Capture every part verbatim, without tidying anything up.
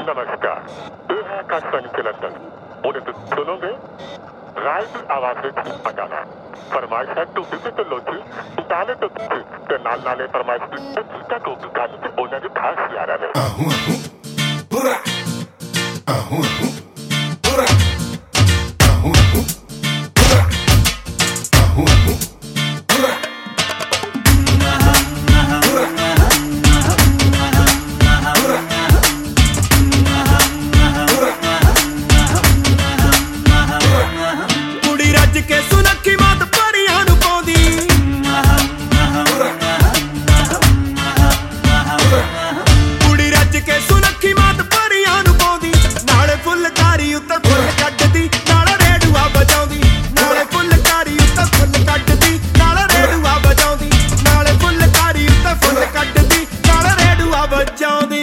नमस्कार, ये है आकाशवाणी के लंदन। बोले तो सुनोगे राइट आवाज़ें की गाना फरमाइश है टू डिजिटल लोची डाले तो ते नाल नाले फरमाइश का तो गाने के ओनर खास यारा ने ahun pura ahun pura ahun pura ahun pura के सुनखी मत परियां नु पाउंदी कुड़ी रज के सुनखी मत परियां नु पाउंदी नाले फुलकारी उत्ते फुल कड्डदी नाले रेडुआ बजाउंदी नाले फुलकारी उत्ते फुल कड्डदी नाले रेडुआ बजाउंदी नाले फुलकारी उत्ते फुल कड्डदी नाले रेडुआ बजाउंदी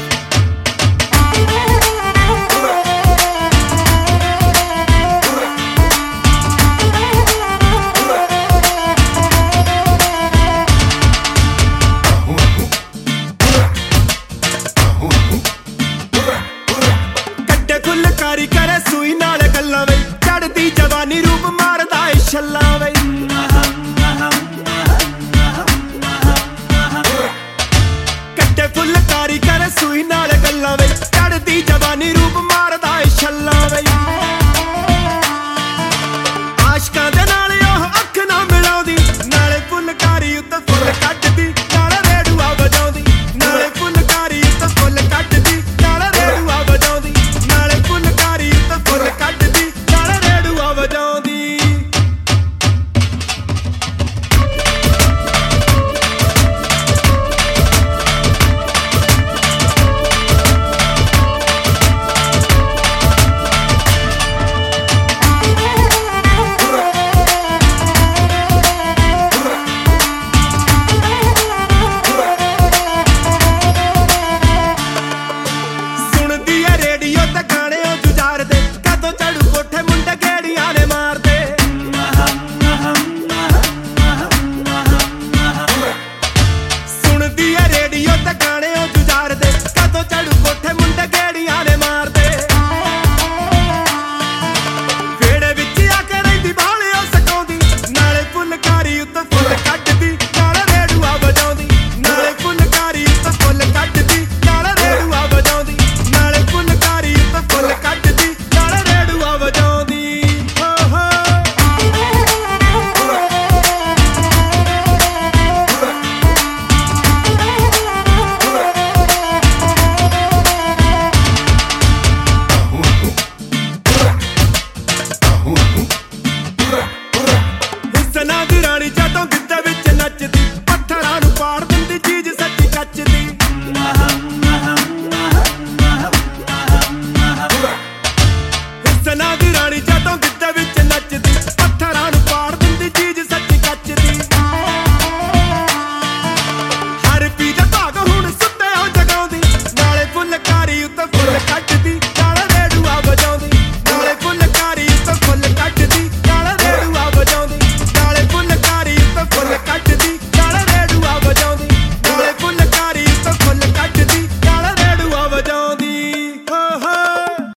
फुलकारी करे सुई नाल गल्लां वे चढ़दी जवानी रूप मारदा ए छल्लां वे कट्टे फुलकारी करे सुई नाल